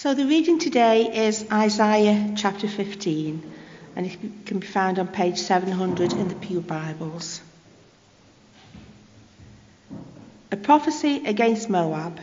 So the reading today is Isaiah chapter 15, and it can be found on page 700 in the Pew Bibles. A prophecy against Moab.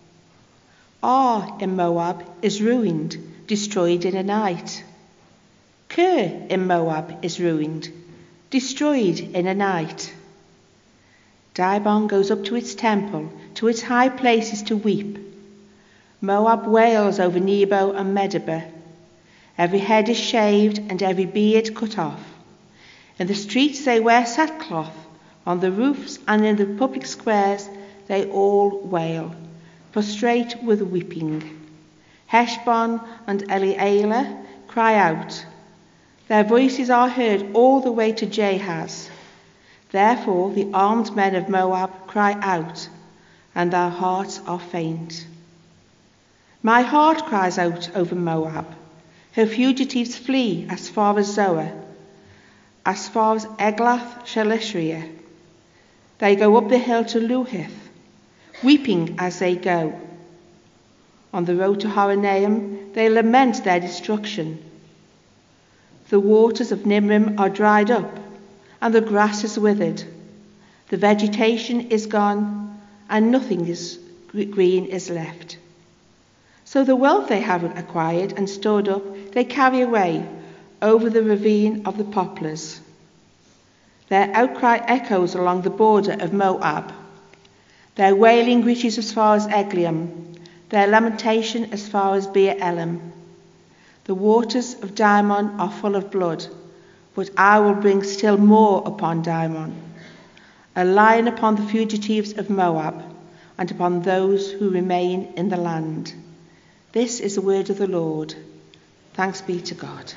Ar in Moab is ruined, destroyed in a night. Kir in Moab is ruined, destroyed in a night. Dibon goes up to its temple, to its high places to weep. Moab wails over Nebo and Medeba. Every head is shaved and every beard cut off. In the streets they wear sackcloth. On the roofs and in the public squares they all wail, prostrate with weeping. Heshbon and Elealeh cry out. Their voices are heard all the way to Jahaz. Therefore the armed men of Moab cry out, and their hearts are faint. My heart cries out over Moab. Her fugitives flee as far as Zoar, as far as Eglath Shalishriah. They go up the hill to Luhith, weeping as they go. On the road to Horonaim, they lament their destruction. The waters of Nimrim are dried up, and the grass is withered. The vegetation is gone, and nothing green is left. So the wealth they have acquired and stored up, they carry away over the ravine of the poplars. Their outcry echoes along the border of Moab. Their wailing reaches as far as Eglaim, their lamentation as far as Beer Elim. The waters of Dimon are full of blood, but I will bring still more upon Dimon, a lion upon the fugitives of Moab, and upon those who remain in the land. This is the word of the Lord. Thanks be to God.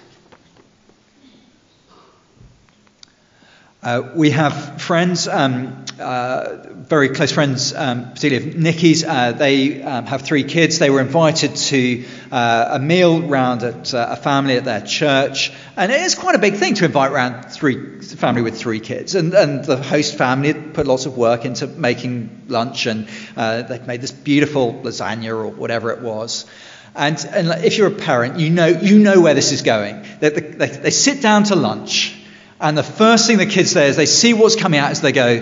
We have friends, very close friends, particularly of Nikki's. They have 3 kids. They were invited to a meal round at a family at their church. And it is quite a big thing to invite around a family with 3 kids. And the host family had put lots of work into making lunch. And they'd made this beautiful lasagna or whatever it was. And if you're a parent, you know where this is going. They sit down to lunch. And the first thing the kids say is they see what's coming out as they go,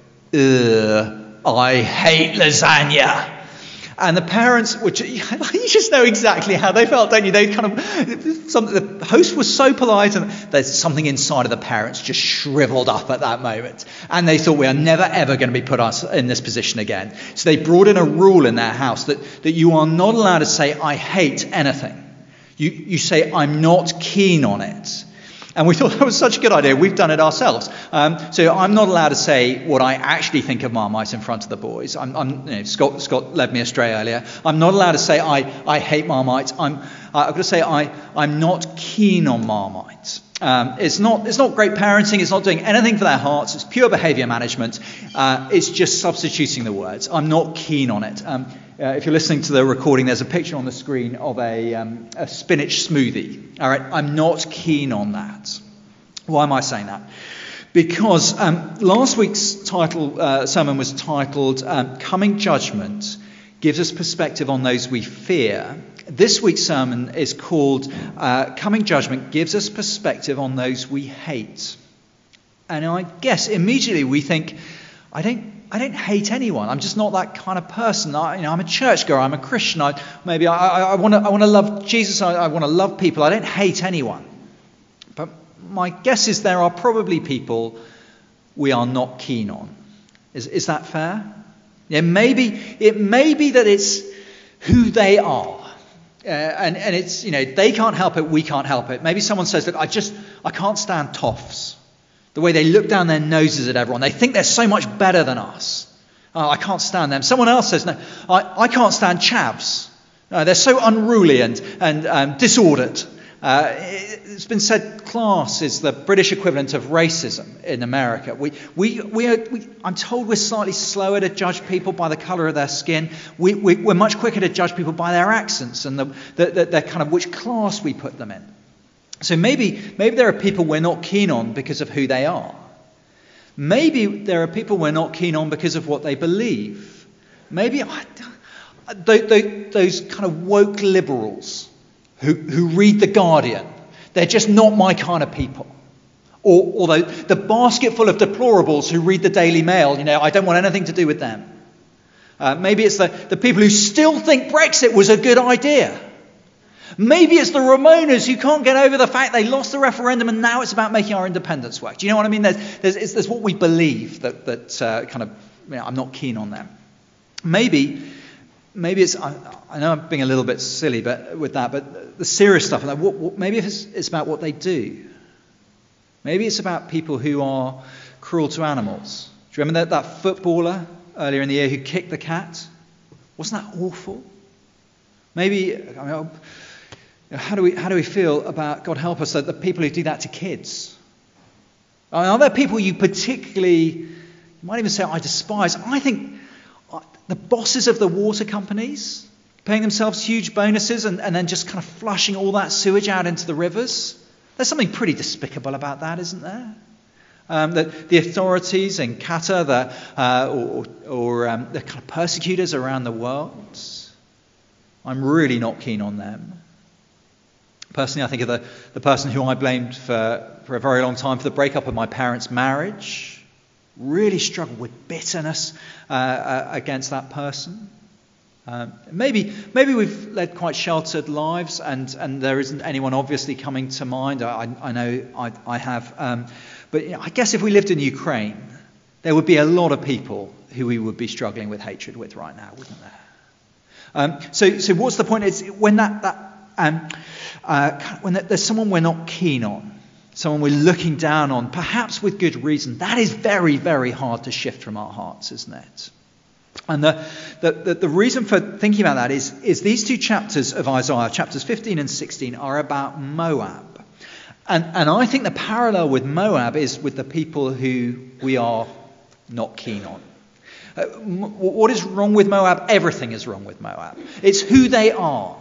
ugh, I hate lasagna. And the parents, which you just know exactly how they felt, don't you? They the host was so polite, and there's something inside of the parents just shriveled up at that moment. And they thought, we are never, ever going to be put in this position again. So they brought in a rule in their house that you are not allowed to say, I hate anything. You say, I'm not keen on it. And we thought that was such a good idea. We've done it ourselves. So I'm not allowed to say what I actually think of Marmite in front of the boys. Scott led me astray earlier. I'm not allowed to say I hate Marmite. I've got to say I'm not keen on Marmite. It's not great parenting. It's not doing anything for their hearts. It's pure behaviour management. It's just substituting the words. I'm not keen on it. If you're listening to the recording, there's a picture on the screen of a spinach smoothie. All right, I'm not keen on that. Why am I saying that? Because last week's sermon was titled Coming Judgment Gives Us Perspective on Those We Fear. This week's sermon is called Coming Judgment Gives Us Perspective on Those We Hate. And I guess immediately we think, I don't hate anyone. I'm just not that kind of person. I'm a churchgoer. I'm a Christian. I want to love Jesus. I want to love people. I don't hate anyone. But my guess is there are probably people we are not keen on. Is that fair? Yeah, it may be that it's who they are. And it's, they can't help it. We can't help it. Maybe someone says, look, I can't stand toffs. The way they look down their noses at everyone. They think they're so much better than us. Oh, I can't stand them. Someone else says, no, I can't stand chavs. They're so unruly and disordered. It's been said class is the British equivalent of racism in America. I'm told we're slightly slower to judge people by the colour of their skin. We're much quicker to judge people by their accents and their kind of which class we put them in. So maybe there are people we're not keen on because of who they are. Maybe there are people we're not keen on because of what they believe. Maybe those kind of woke liberals who read The Guardian, they're just not my kind of people. Or the basket full of deplorables who read the Daily Mail, I don't want anything to do with them. Maybe it's the people who still think Brexit was a good idea. Maybe it's the Ramonas who can't get over the fact they lost the referendum and now it's about making our independence work. Do you know what I mean? There's what we believe that kind of, I'm not keen on them. Maybe it's, I know I'm being a little bit silly but the serious stuff, maybe it's about what they do. Maybe it's about people who are cruel to animals. Do you remember that footballer earlier in the year who kicked the cat? Wasn't that awful? Maybe, how do we feel about, God help us, the people who do that to kids? Are there people you particularly, you might even say I despise? I think the bosses of the water companies, paying themselves huge bonuses and then just kind of flushing all that sewage out into the rivers. There's something pretty despicable about that, isn't there? That the authorities in Qatar, the kind of persecutors around the world, I'm really not keen on them. Personally, I think of the person who I blamed for a very long time for the breakup of my parents' marriage. Really struggled with bitterness against that person. Maybe we've led quite sheltered lives and there isn't anyone obviously coming to mind. I know I have. But I guess if we lived in Ukraine, there would be a lot of people who we would be struggling with hatred with right now, wouldn't there? So what's the point? Is when when there's someone we're not keen on, someone we're looking down on, perhaps with good reason, that is very, very hard to shift from our hearts, isn't it? And the reason for thinking about that is these two chapters of Isaiah, chapters 15 and 16, are about Moab. And I think the parallel with Moab is with the people who we are not keen on. What is wrong with Moab? Everything is wrong with Moab. It's who they are.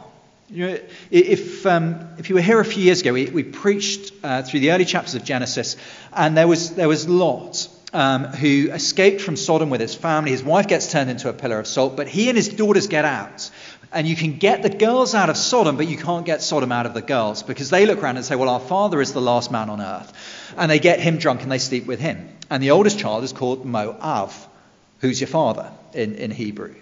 If you were here a few years ago, we preached through the early chapters of Genesis, and there was Lot, who escaped from Sodom with his family. His wife gets turned into a pillar of salt, but he and his daughters get out. And you can get the girls out of Sodom, but you can't get Sodom out of the girls, because they look around and say, well, our father is the last man on earth. And they get him drunk and they sleep with him. And the oldest child is called Moav, who's your father in Hebrew.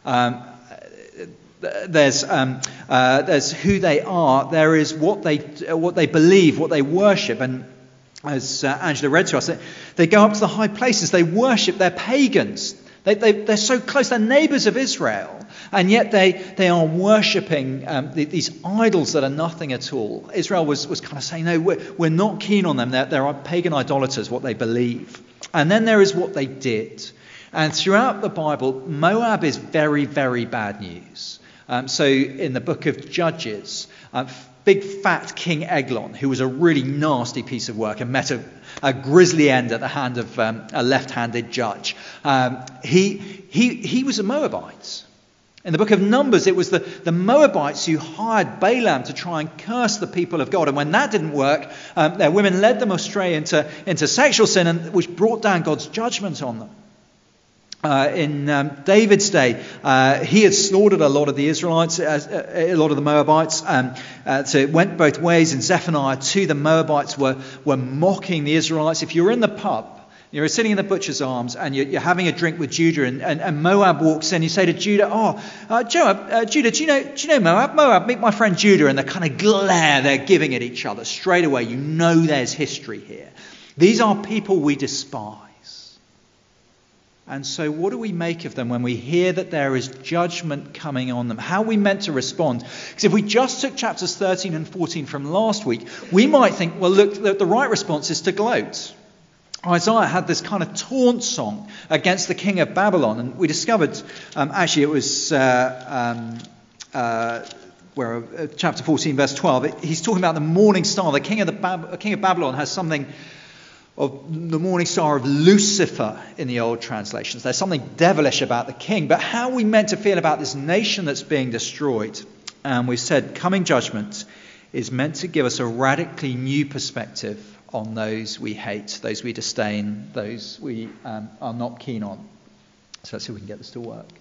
There's who they are. There is what they believe, what they worship. And as Angela read to us, they go up to the high places. They worship. They're pagans. They're so close. They're neighbours of Israel. And yet they are worshipping these idols that are nothing at all. Israel was kind of saying, no, we're not keen on them. They're pagan idolaters, what they believe. And then there is what they did. And throughout the Bible, Moab is very, very bad news. So in the book of Judges, big fat King Eglon, who was a really nasty piece of work and met a grisly end at the hand of a left-handed judge, he was a Moabite. In the book of Numbers, it was the Moabites who hired Balaam to try and curse the people of God. And when that didn't work, their women led them astray into sexual sin, which brought down God's judgment on them. In David's day, he had slaughtered a lot of the Israelites, a lot of the Moabites. So it went both ways. In Zephaniah 2, the Moabites were mocking the Israelites. If you're in the pub, you're sitting in the Butcher's Arms and you're having a drink with Judah, and Moab walks in, you say to Judah, Judah, do you know Moab? Moab, meet my friend Judah. And the kind of glare they're giving at each other straight away, you know there's history here. These are people we despise. And so what do we make of them when we hear that there is judgment coming on them? How are we meant to respond? Because if we just took chapters 13 and 14 from last week, we might think, well, look, the right response is to gloat. Isaiah had this kind of taunt song against the king of Babylon. And we discovered, actually it was chapter 14, verse 12. He's talking about the morning star. The king of Babylon has something of the morning star of Lucifer in the old translations. There's something devilish about the king. But how are we meant to feel about this nation that's being destroyed? And we've said coming judgment is meant to give us a radically new perspective on those we hate, those we disdain, those we are not keen on. So let's see if we can get this to work.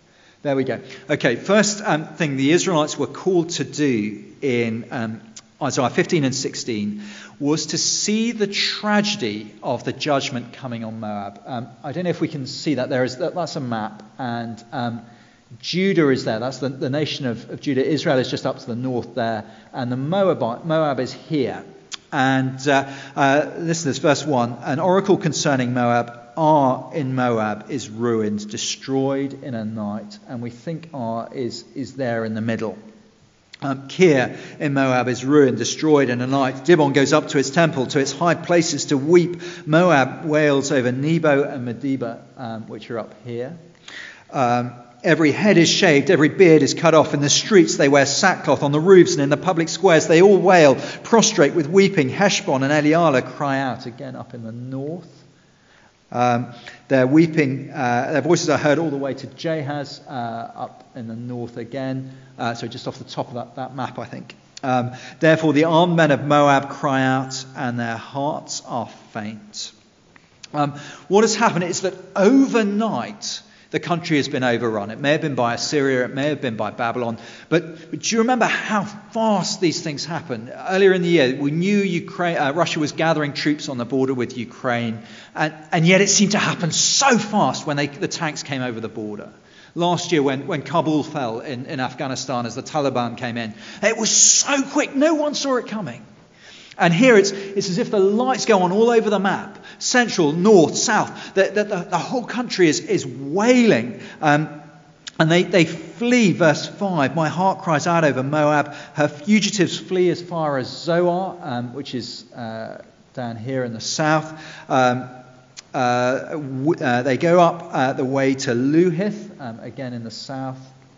There we go. Okay, first thing the Israelites were called to do in Isaiah 15 and 16 was to see the tragedy of the judgment coming on Moab. I don't know if we can see that. That's a map, and Judah is there. That's the nation of Judah. Israel is just up to the north there, and the Moab is here. And listen to this, verse 1. An oracle concerning Moab. Ar in Moab is ruined, destroyed in a night, and we think Ar is there in the middle. Kir in Moab is ruined, destroyed in a night. Dibon goes up to its temple, to its high places to weep. Moab wails over Nebo and Medeba, which are up here. Every head is shaved, every beard is cut off. In the streets they wear sackcloth, on the roofs and in the public squares they all wail, prostrate with weeping. Heshbon and Elealeh cry out, again up in the north. They're weeping, their voices are heard all the way to Jahaz, up in the north again, so just off the top of that map, I think. Therefore the armed men of Moab cry out, and their hearts are faint. What has happened is that overnight the country has been overrun. It may have been by Assyria, it may have been by Babylon, but do you remember how fast these things happen? Earlier in the year, we knew Russia was gathering troops on the border with Ukraine, and yet it seemed to happen so fast when the tanks came over the border. Last year, when Kabul fell in Afghanistan as the Taliban came in, it was so quick, no one saw it coming. And here it's as if the lights go on all over the map. Central, north, south. The whole country is wailing. And they flee, verse 5. My heart cries out over Moab. Her fugitives flee as far as Zoar, which is down here in the south. They go up the way to Luhith, again in the south.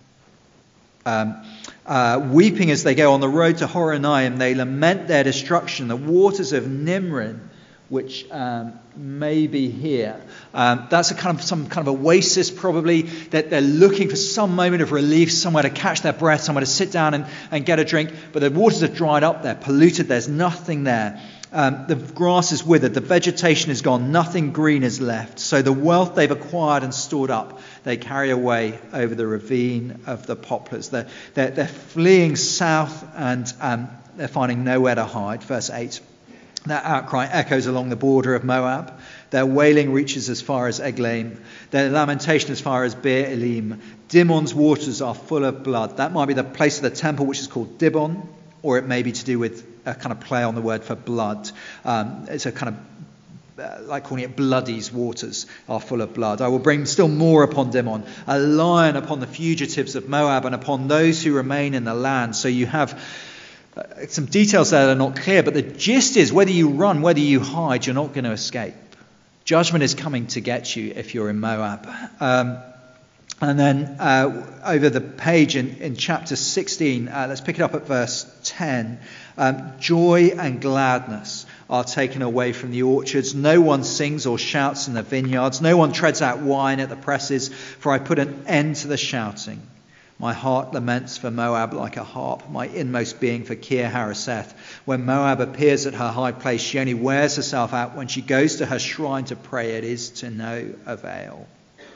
Weeping as they go on the road to Horonaim, they lament their destruction. The waters of Nimrin, which may be here. That's some kind of oasis, probably, that they're looking for some moment of relief, somewhere to catch their breath, somewhere to sit down and get a drink. But the waters have dried up, they're polluted, there's nothing there. The grass is withered, the vegetation is gone, nothing green is left. So the wealth they've acquired and stored up, they carry away over the ravine of the poplars. They're fleeing south, and they're finding nowhere to hide. Verse 8. Their outcry echoes along the border of Moab. Their wailing reaches as far as Eglaim. Their lamentation as far as Beer Elim. Dimon's waters are full of blood. That might be the place of the temple, which is called Dibon, or it may be to do with a kind of play on the word for blood. It's a kind of like calling it Bloody's waters are full of blood. I will bring still more upon Dimon, a lion upon the fugitives of Moab and upon those who remain in the land. So you have some details there that are not clear, but the gist is whether you run, whether you hide, you're not going to escape. Judgment is coming to get you if you're in Moab. And then over the page in chapter 16, let's pick it up at verse 10. Joy and gladness are taken away from the orchards. No one sings or shouts in the vineyards. No one treads out wine at the presses, for I put an end to the shouting. My heart laments for Moab like a harp, my inmost being for Kir Hareseth. When Moab appears at her high place, she only wears herself out. When she goes to her shrine to pray, it is to no avail.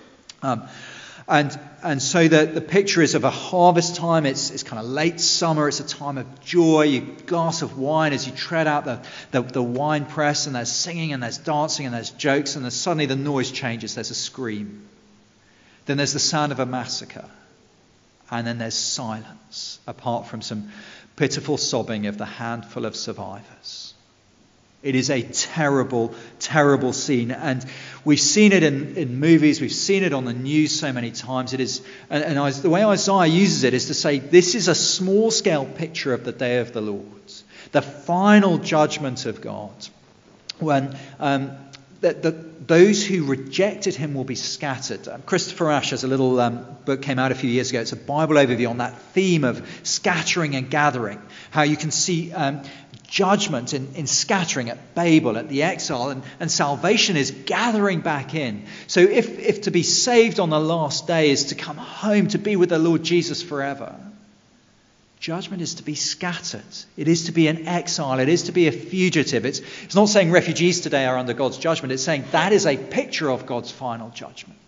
And so the picture is of a harvest time. It's kind of late summer. It's a time of joy. You glass of wine as you tread out the wine press, and there's singing and there's dancing and there's jokes, and then suddenly the noise changes. There's a scream. Then there's the sound of a massacre. And then there's silence, apart from some pitiful sobbing of the handful of survivors. It is a terrible, terrible scene. And we've seen it in movies. We've seen it on the news so many times. It is, and the way Isaiah uses it is to say this is a small-scale picture of the day of the Lord, the final judgment of God, when those who rejected him will be scattered. Christopher Ashe has a little book, came out a few years ago. It's a Bible overview on that theme of scattering and gathering, how you can see judgment in scattering at Babel, at the exile, and salvation is gathering back in. So if to be saved on the last day is to come home to be with the Lord Jesus forever, judgment is to be scattered. It is to be an exile. It is to be a fugitive. It's not saying refugees today are under God's judgment. It's saying that is a picture of God's final judgment.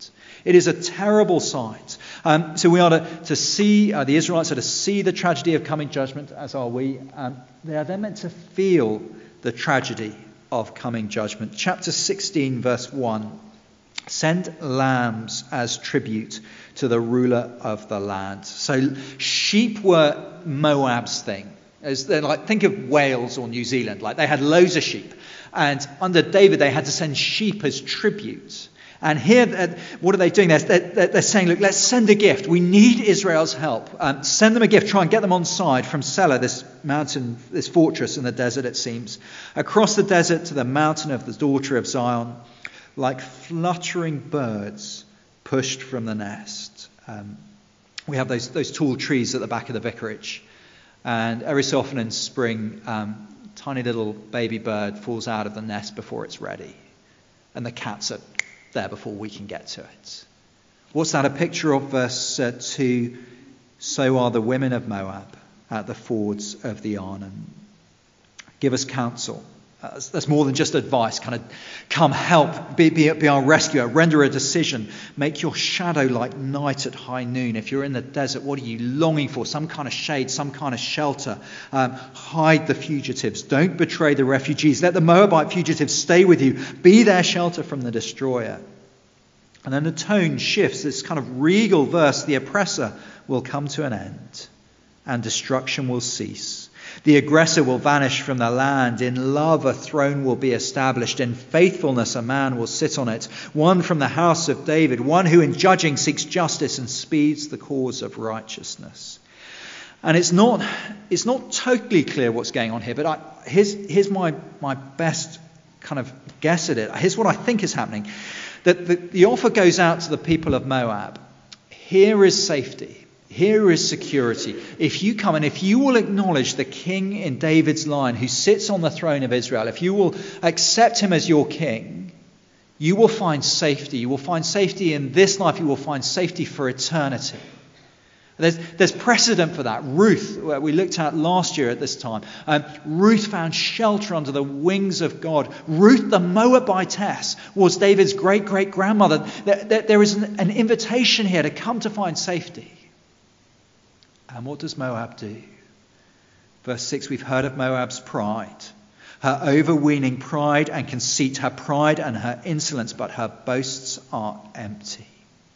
It is a terrible sight. So we are to see, the Israelites are to see the tragedy of coming judgment, as are we. They are then meant to feel the tragedy of coming judgment. Chapter 16, verse 1. Send lambs as tribute to the ruler of the land. So sheep were Moab's thing. Think of Wales or New Zealand. They had loads of sheep. And under David, they had to send sheep as tribute. And here, what are they doing? They're saying, look, let's send a gift. We need Israel's help. Send them a gift. Try and get them on side from Selah, this mountain, this fortress in the desert, it seems. Across the desert to the mountain of the daughter of Zion, like fluttering birds pushed from the nest. We have those tall trees at the back of the vicarage. And every so often in spring, tiny little baby bird falls out of the nest before it's ready. And the cats are there before we can get to it. What's that a picture of? Verse 2, so are the women of Moab at the fords of the Arnon. Give us counsel. That's more than just advice. Kind of come help, be our rescuer, render a decision. Make your shadow like night at high noon. If you're in the desert, what are you longing for? Some kind of shade, some kind of shelter. Hide the fugitives. Don't betray the refugees. Let the Moabite fugitives stay with you. Be their shelter from the destroyer. And then the tone shifts. This kind of regal verse, the oppressor will come to an end and destruction will cease. The aggressor will vanish from the land. In love, a throne will be established. In faithfulness, a man will sit on it. One from the house of David, one who in judging seeks justice and speeds the cause of righteousness. And it's not totally clear what's going on here, but here's my best kind of guess at it. Here's what I think is happening. That the offer goes out to the people of Moab. Here is safety. Here is security. If you come and if you will acknowledge the king in David's line who sits on the throne of Israel, if you will accept him as your king, you will find safety. You will find safety in this life. You will find safety for eternity. There's precedent for that. Ruth, we looked at last year at this time. Ruth found shelter under the wings of God. Ruth, the Moabitess, was David's great-great-grandmother. There is an invitation here to come to find safety. And what does Moab do? Verse 6, we've heard of Moab's pride. Her overweening pride and conceit, her pride and her insolence, but her boasts are empty.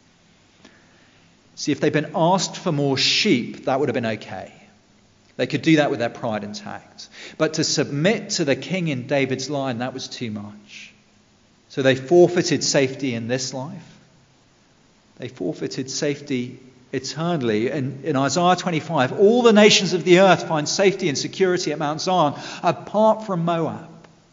See, if they'd been asked for more sheep, that would have been okay. They could do that with their pride intact. But to submit to the king in David's line, that was too much. So they forfeited safety in this life. They forfeited safety eternally. In Isaiah 25, all the nations of the earth find safety and security at Mount Zion, apart from Moab.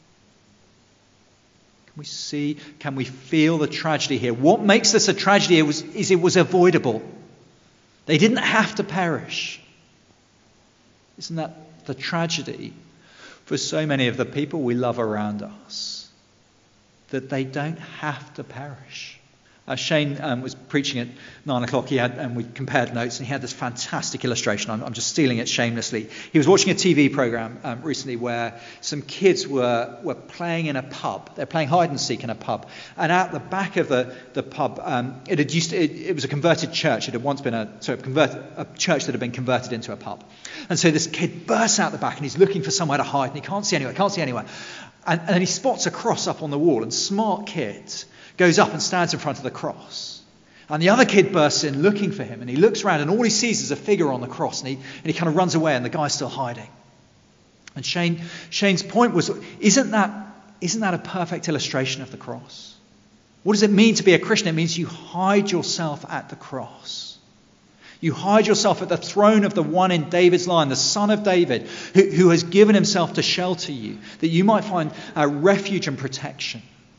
Can we feel the tragedy here? What makes this a tragedy is it was avoidable. They didn't have to perish. Isn't that the tragedy for so many of the people we love around us? That they don't have to perish. Shane was preaching at 9 o'clock. And we compared notes, and he had this fantastic illustration. I'm just stealing it shamelessly. He was watching a TV program recently where some kids were playing in a pub. They're playing hide and seek in a pub, and at the back of the pub, it was a converted church. It had once been a church that had been converted into a pub. And so this kid bursts out the back, and he's looking for somewhere to hide, and he can't see anywhere. And then he spots a cross up on the wall, and smart kids goes up and stands in front of the cross. And the other kid bursts in looking for him, and he looks around and all he sees is a figure on the cross, and he kind of runs away and the guy's still hiding. And Shane's point was, isn't that a perfect illustration of the cross? What does it mean to be a Christian? It means you hide yourself at the cross. You hide yourself at the throne of the one in David's line, the son of David, who has given himself to shelter you, that you might find refuge and protection.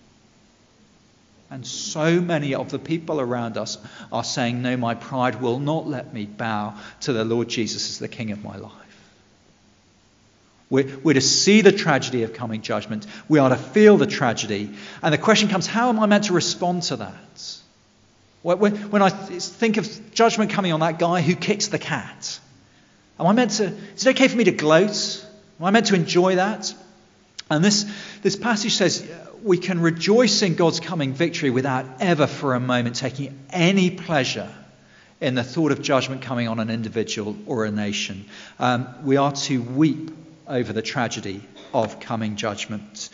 And so many of the people around us are saying, no, my pride will not let me bow to the Lord Jesus as the King of my life. We're to see the tragedy of coming judgment. We are to feel the tragedy. And the question comes, how am I meant to respond to that? When I think of judgment coming on that guy who kicks the cat, is it okay for me to gloat? Am I meant to enjoy that? And this passage says we can rejoice in God's coming victory without ever for a moment taking any pleasure in the thought of judgment coming on an individual or a nation. We are to weep over the tragedy of coming judgment.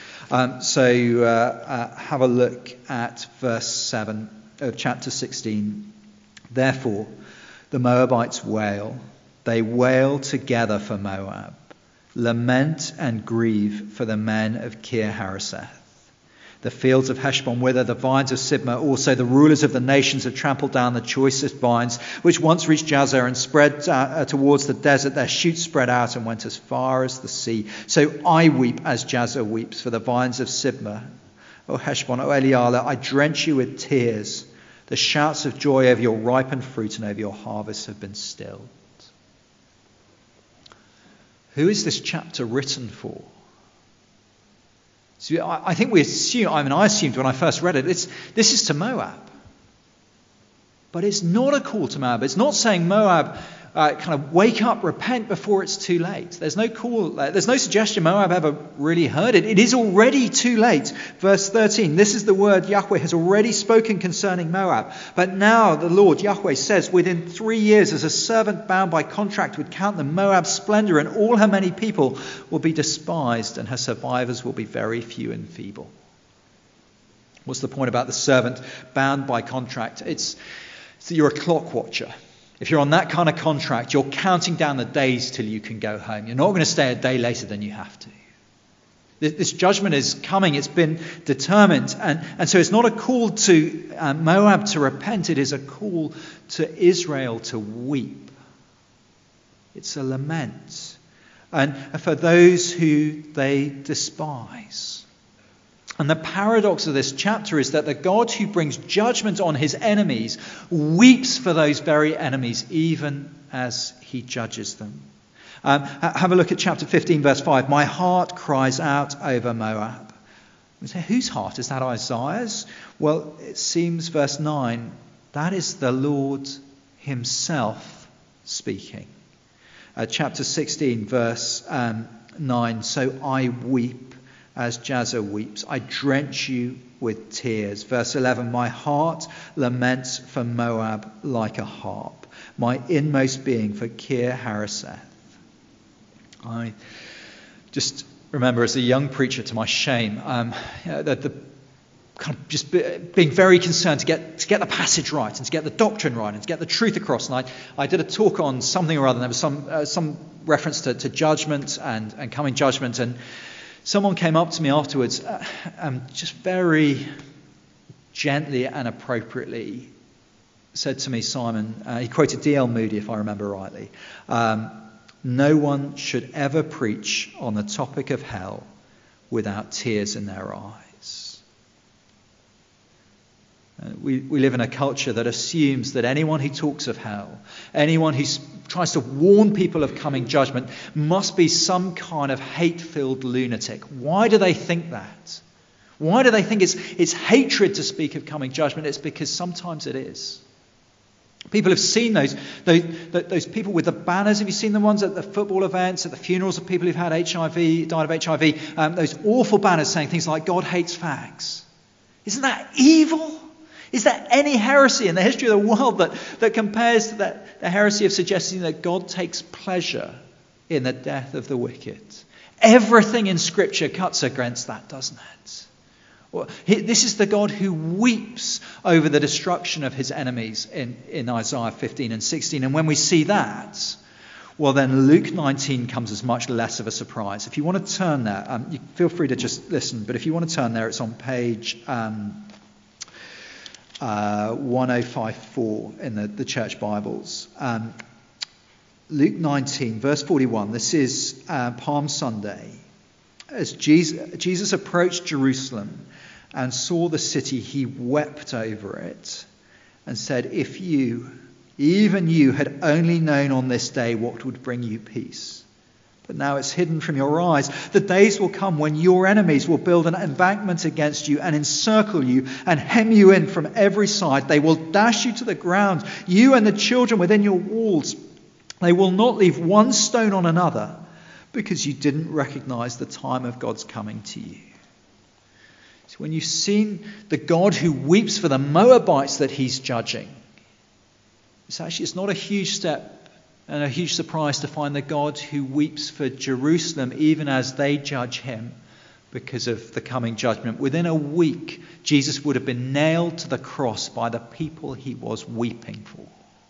So have a look at verse 7 of chapter 16. Therefore, the Moabites wail. They wail together for Moab. Lament and grieve for the men of Kir Hareseth. The fields of Heshbon wither, the vines of Sibmah also. The rulers of the nations have trampled down the choicest vines, which once reached Jazer and spread towards the desert. Their shoots spread out and went as far as the sea. So I weep as Jazer weeps for the vines of Sibmah. O Heshbon, O Elealeh, I drench you with tears. The shouts of joy over your ripened fruit and over your harvest have been stilled. Who is this chapter written for? So I think I assumed when I first read it, this is to Moab. But it's not a call to Moab. It's not saying Moab kind of wake up, repent before it's too late. There's no call. There's no suggestion Moab ever really heard it. It is already too late. Verse 13, this is the word Yahweh has already spoken concerning Moab. But now the Lord Yahweh says, within 3 years, as a servant bound by contract would count them, Moab's splendor and all her many people will be despised, and her survivors will be very few and feeble. What's the point about the servant bound by contract? It's that you're a clock watcher. If you're on that kind of contract, you're counting down the days till you can go home. You're not going to stay a day later than you have to. This judgment is coming. It's been determined. And so it's not a call to Moab to repent. It is a call to Israel to weep. It's a lament. And for those who they despise. And the paradox of this chapter is that the God who brings judgment on his enemies weeps for those very enemies, even as he judges them. Have a look at chapter 15, verse 5. My heart cries out over Moab. We say, whose heart? Is that Isaiah's? Well, it seems, verse 9, that is the Lord himself speaking. Chapter 16, verse 9. So I weep as Jazer weeps. I drench you with tears. Verse 11, my heart laments for Moab like a harp, my inmost being for Kir Hareseth. I just remember as a young preacher, to my shame, the kind of just being very concerned to get the passage right and to get the doctrine right and to get the truth across. And I did a talk on something or other. There was some reference to judgment and coming judgment, and someone came up to me afterwards just very gently and appropriately said to me, Simon, he quoted D.L. Moody, if I remember rightly, no one should ever preach on the topic of hell without tears in their eyes. We live in a culture that assumes that anyone who talks of hell, anyone who tries to warn people of coming judgment, must be some kind of hate-filled lunatic. Why do they think that? Why do they think it's hatred to speak of coming judgment? It's because sometimes it is. People have seen those people with the banners. Have you seen the ones at the football events, at the funerals of people who've had HIV, died of HIV? Those awful banners saying things like, God hates fags. Isn't that evil? Is there any heresy in the history of the world that compares to the heresy of suggesting that God takes pleasure in the death of the wicked? Everything in Scripture cuts against that, doesn't it? Well, this is the God who weeps over the destruction of his enemies in Isaiah 15 and 16. And when we see that, well, then Luke 19 comes as much less of a surprise. If you want to turn there, you feel free to just listen. But if you want to turn there, it's on page 1054 in the church Bibles. Luke 19, verse 41. This is Palm Sunday. As Jesus approached Jerusalem and saw the city, he wept over it and said, if you, even you, had only known on this day what would bring you peace. But now it's hidden from your eyes. The days will come when your enemies will build an embankment against you and encircle you and hem you in from every side. They will dash you to the ground, you and the children within your walls. They will not leave one stone on another, because you didn't recognize the time of God's coming to you. So when you've seen the God who weeps for the Moabites that he's judging, it's not a huge step and a huge surprise to find the God who weeps for Jerusalem even as they judge him because of the coming judgment. Within a week, Jesus would have been nailed to the cross by the people he was weeping for.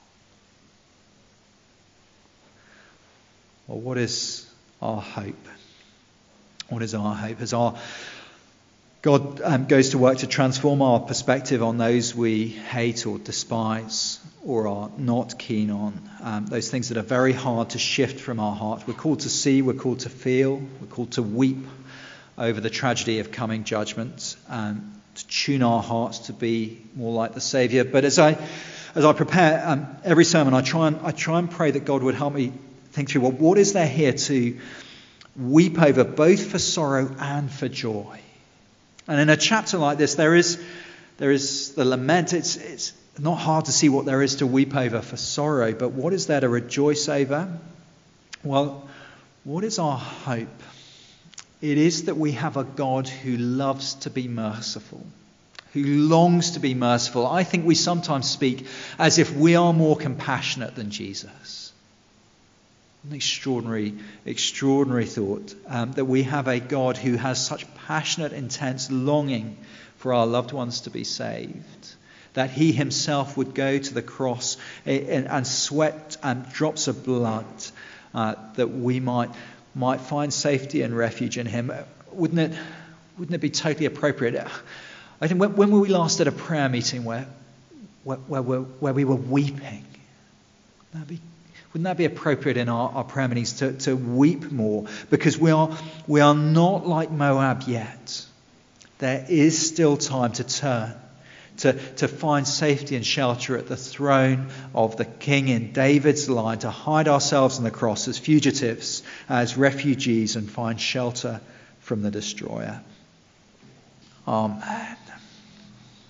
Well, what is our hope? What is our hope? As our God goes to work to transform our perspective on those we hate or despise or are not keen on, those things that are very hard to shift from our heart. We're called to see, we're called to feel, we're called to weep over the tragedy of coming judgment, to tune our hearts to be more like the Saviour. But as I prepare every sermon, I try and pray that God would help me think through, well, what is there here to weep over, both for sorrow and for joy? And in a chapter like this, there is the lament. It's not hard to see what there is to weep over for sorrow, but what is there to rejoice over? Well, what is our hope? It is that we have a God who loves to be merciful, who longs to be merciful. I think we sometimes speak as if we are more compassionate than Jesus. An extraordinary thought, that we have a God who has such passionate, intense longing for our loved ones to be saved, that he himself would go to the cross and sweat drops of blood, that we might find safety and refuge in him. Wouldn't it be totally appropriate? I think when were we last at a prayer meeting where we were weeping? Wouldn't that be appropriate in our prayer meetings to weep more? Because we are not like Moab yet. There is still time to turn, to find safety and shelter at the throne of the King in David's line, to hide ourselves on the cross as fugitives, as refugees, and find shelter from the destroyer. Amen.